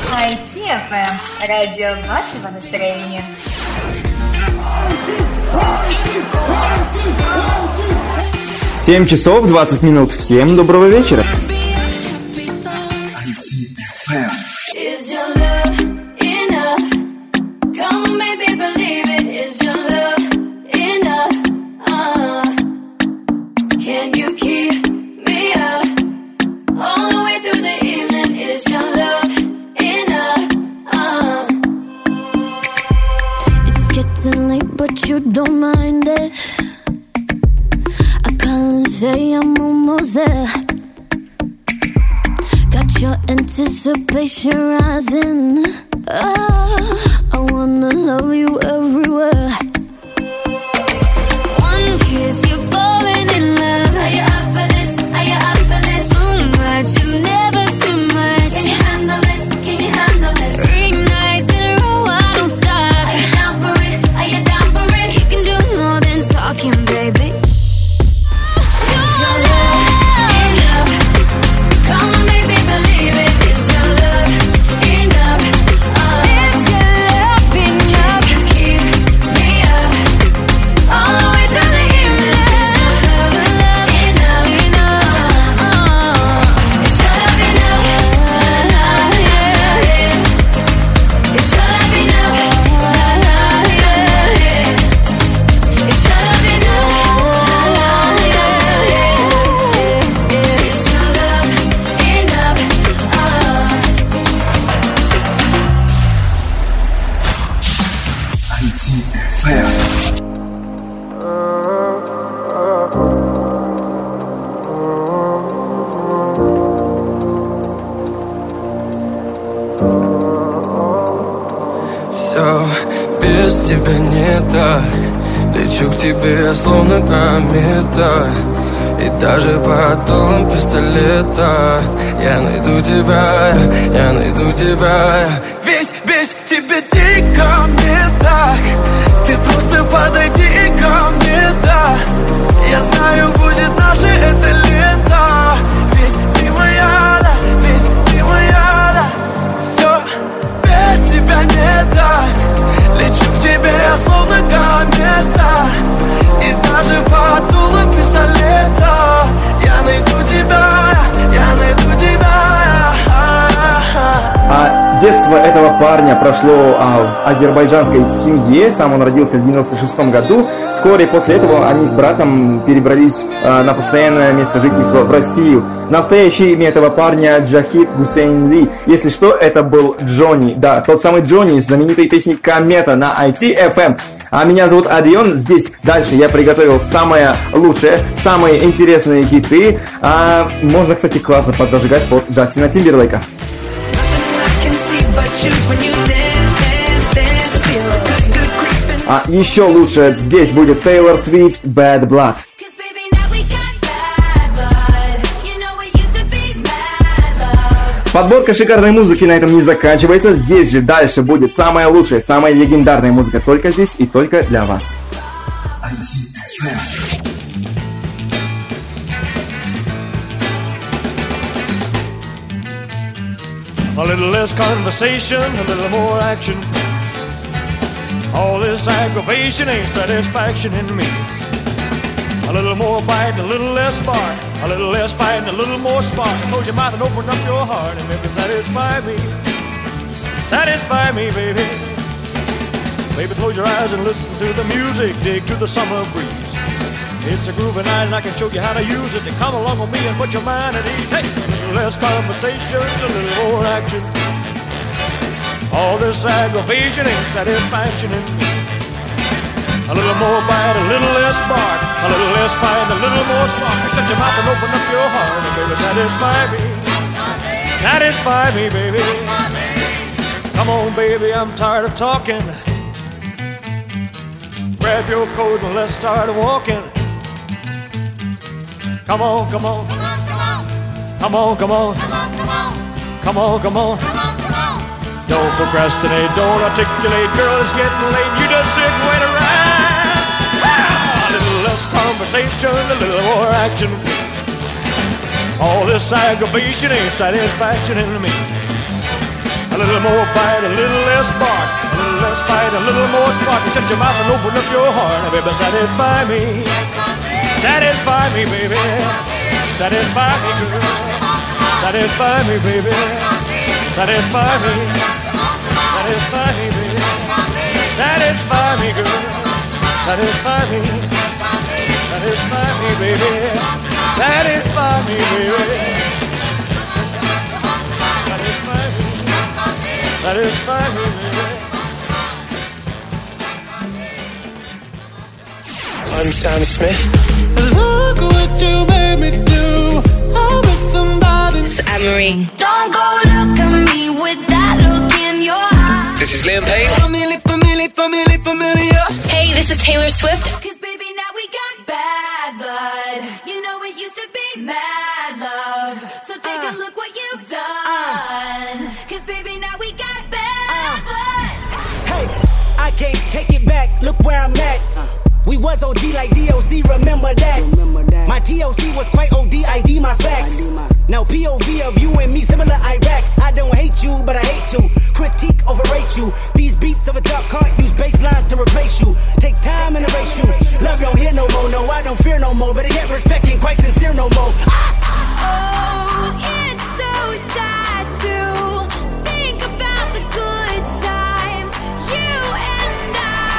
ITFM. Радио вашего настроения. 7 часов 20 минут. Всем доброго вечера. But you don't mind it. I call and say I'm almost there. Got your anticipation rising. Oh, I wanna love you everywhere. One kiss, you're falling in love. Are you up for this? Are you up for this? Too much is never too much. Can you handle this? Can you handle this? 3 nights in a row, I don't stop. Are you down for it? Are you down for it? You can do more than talking, baby. Is your love enough? Come on, baby, believe it. Is your love enough? Is your love enough? Can you keep me up all the way through the evening? Is your love enough? Is your love enough? Is your love enough? Все без тебя не так. Лечу к тебе, словно комета. И даже под дулом пистолета я найду тебя, я найду тебя. Ведь без тебя дико мне так. Ты просто подойди ко мне, да. Я знаю, будет наше это лето. Ведь ты моя, да, ведь ты моя, да. Все без тебя не так. Лечу к тебе, словно комета. И даже под дулом пистолета я найду тебя, я найду тебя. Детство этого парня прошло в азербайджанской семье. Сам он родился в 96 году. Вскоре после этого они с братом перебрались на постоянное место жительства в Россию. Настоящее имя этого парня Джахид Гусейн Ли. Если что, это был Джонни. Да, тот самый Джонни из знаменитой песни «Комета» на ITFM. А меня зовут Адрион. Здесь дальше я приготовил самое лучшее, самые интересные хиты. Можно, кстати, классно подзажигать под Джастина Тимберлейка. А еще лучше здесь будет Тейлор Свифт «Bad Blood». Подборка шикарной музыки на этом не заканчивается. Здесь же дальше будет самая лучшая, самая легендарная музыка. Только здесь и только для вас. A little less conversation, a little more action. All this aggravation ain't satisfaction in me. A little more bite, a little less spark. A little less fight, a little more spark. Close your mouth and open up your heart and maybe satisfy me. Satisfy me, baby. Baby, close your eyes and listen to the music. Dig to the summer breeze. It's a groovy night and I can show you how to use it. To come along with me and put your mind at ease. Hey, a little less conversation, a little more action. All this aggravation ain't satisfaction in me. A little more bite, a little less spark. A little less fight, a little more spark. Shut your mouth and open up your heart and baby, satisfy me. Satisfy me, baby. Come on, baby, I'm tired of talking. Grab your coat and let's start walking. Come on, come on. Come on, come on. Come on, come on. Don't procrastinate, don't articulate. Girl, it's getting late, you just sit and wait around. A little less conversation, a little more action. All this aggravation ain't satisfaction in me. A little more bite, a little less bark, a little less bite, a little more spark. Shut your mouth and open up your heart, baby, satisfy me. Satisfy me, baby. Satisfy me, girl. Satisfy me, baby. Satisfy me. Satisfy me, baby. Satisfy me, girl. Satisfy me. Satisfy me, baby. Satisfy me, baby. Satisfy me. Satisfy me, baby. I'm Sam Smith. Look what you made me do. I'm with somebody. It's Anne-Marie. Don't go look at me with that look in your eye. This is Liam Payne. Familiar. Hey, this is Taylor Swift. Cause baby, now we got bad blood. You know it used to be mad love. So take a look what you've done. Cause baby, now we got bad blood. Hey, I can't take it back. Look where I'm at. We was OG like DOC, remember that. My TOC was quite OD, ID my facts. Now POV of you and me, similar Iraq. I don't hate you, but I hate to critique, overrate you. These beats of a dark heart use bass lines to replace you. Take time and erase you. Love don't hear no more, no, I don't fear no more. But I get respect ain't quite sincere no more. Oh, it's so sad to think about the good times, you and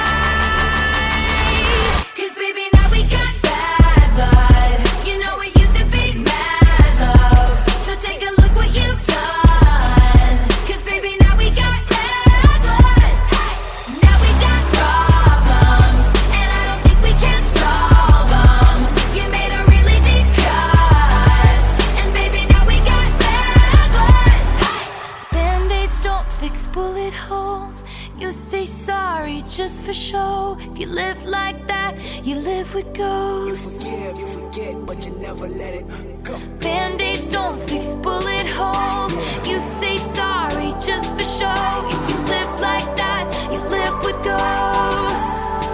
I. Cause baby, now we got bad blood. You know it used to be mad love. So take a look what you've done. Cause baby, now we got bad blood. Now we got problems, and I don't think we can solve them. You made a really deep cut, and baby, now we got bad blood. Band-aids don't fix bullet holes. You say sorry just for show. If you live like that, you live with ghosts. You forget, but you never let it go. Band-aids don't fix bullet holes. You say sorry just for show. If you live like that, you live with ghosts.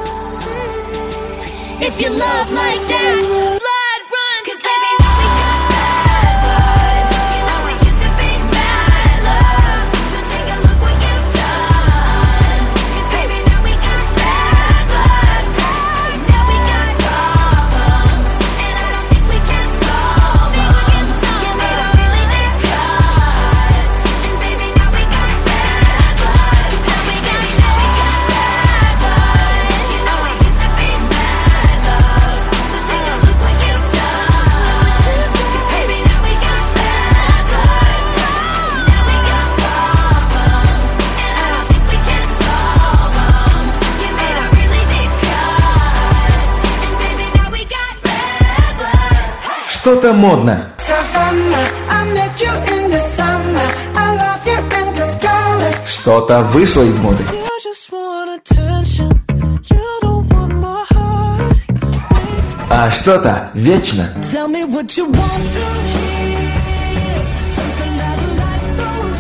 If you love like that, blood run. Cause baby, now we got bad blood. You know it used to be mad love. So take a look what you've done. Cause baby, now we got bad blood. Now we got problems, and I don't think we can solve them. You made a really deep cut, and baby, now we got bad blood. Now we got bad blood. You know it used to be mad love. So take a look what you've done. Cause baby, now we got bad blood. Now we got problems, and I don't think we can solve them. You made a really deep cut, and baby, now we got bad blood. Что-то модно. Savannah, I met you in the summer. I love your endless colors. Что-то вышло из моды. You just want attention. You don't want my heart. А что-то вечно. Tell me what you want to hear. Something that life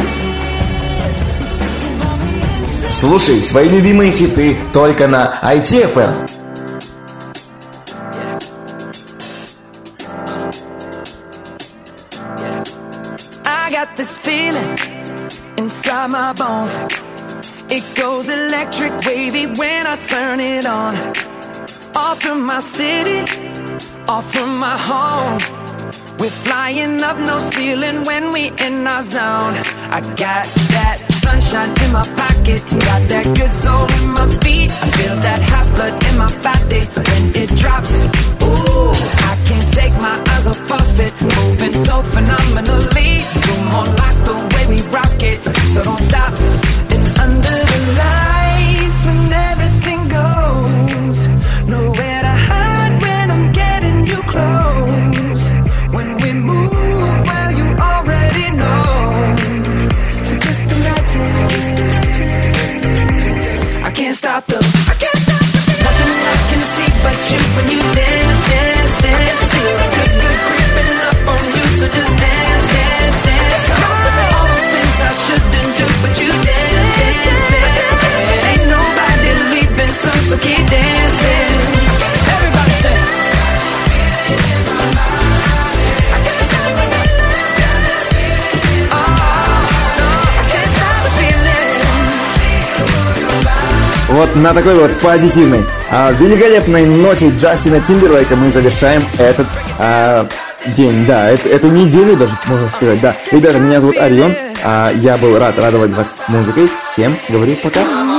throws here. Слушай свои любимые хиты только на ITFM. I got this feeling inside my bones. It goes electric wavy when I turn it on. Off from my city, off from my home. We're flying up no ceiling when we in our zone. I got that sunshine in my pocket, got that good soul in my feet. I feel that hot blood in my body when it drops. Ooh, I can't take my eyes off of it, moving so phenomenally. You're more like the way we rock it, so don't stop. And under the lights when everything goes, nowhere to hide when I'm getting you close. When we move, well, you already know. So just imagine. I can't stop the nothing I can see but you when you dance, dance, dance. Feel good creeping up on you, so just dance, dance, dance. All those things I shouldn't do, but you dance, dance, dance. Ain't nobody leaving soon, so keep dancing. Everybody say. I can't stop the Вот на такой вот позитивной, великолепной ноте Джастина Тимберлейка мы завершаем этот день, да, эту неделю даже, можно сказать, да. Ребята, меня зовут Орион, я был рад радовать вас музыкой. Всем говорю пока.